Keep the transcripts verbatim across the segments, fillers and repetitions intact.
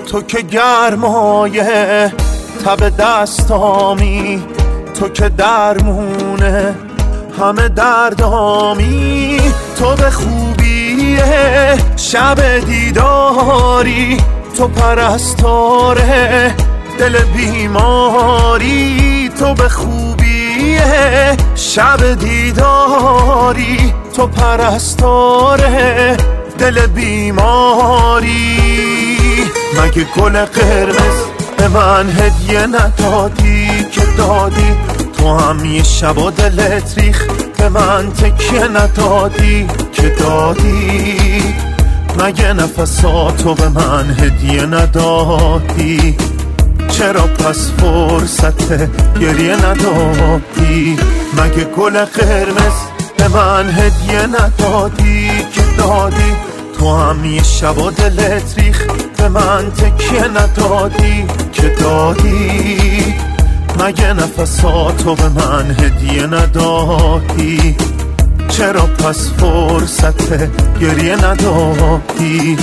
تو که گرمایه تب دستامی، تو که درمونه همه دردامی، تو به خوبی شب دیداری، تو پرستاره دل بیماری، تو به خوبی شب دیداری، تو پرستاره دل بیماری. مگه گل قرمز به من هدیه ندادی که دادی؟ تو هم یه شب و دلت ریخ به من تکیه ندادی که دادی؟ مگه نفساتو به من هدیه ندادی؟ چرا پس فرصت گریه ندادی؟ مگه گل قرمز به من هدیه ندادی که دادی؟ تو هم یه شب و دلت ریخ به من تکیه ندادی که دادی؟ مگه نفساتو به من هدیه ندادی؟ چرا پس فرصت گریه ندادی؟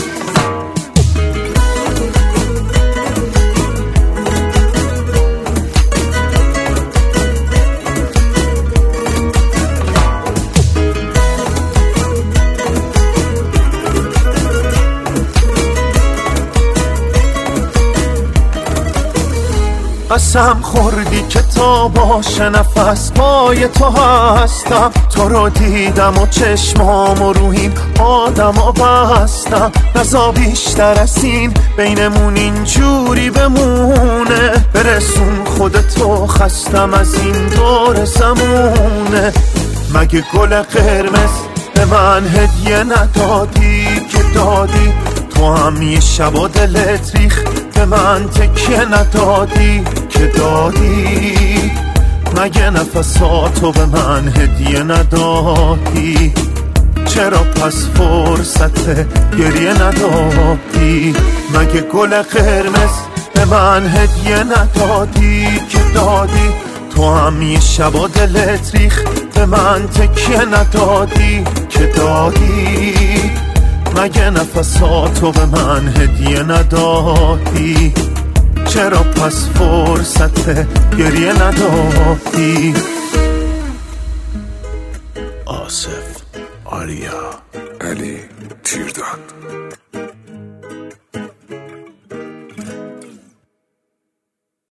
قسم خوردی که تا باشه نفس پای تو هستم، تو رو دیدم و چشمام و روحیم آدم و بستم. نزا بیشتر از این بینمون اینجوری بمونه، برسون خودتو خستم از این دور زمونه. مگه گل قرمز به من هدیه ندادی که دادی؟ تو هم یه شب و دلت ریخ به من تکیه ندادی که دادی؟ مگه نفساتو به من هدیه ندادی؟ چرا پس فرصت گریه ندادی؟ مگه گل قرمز به من هدیه ندادی که دادی؟ تو هم یه شب و دلت ریخ به من تکیه ندادی که دادی؟ مگه نفساتو به من هدیه ندادی؟ چرا پس فرصت گریه ندادی؟ آصف آریا علی تیرداد.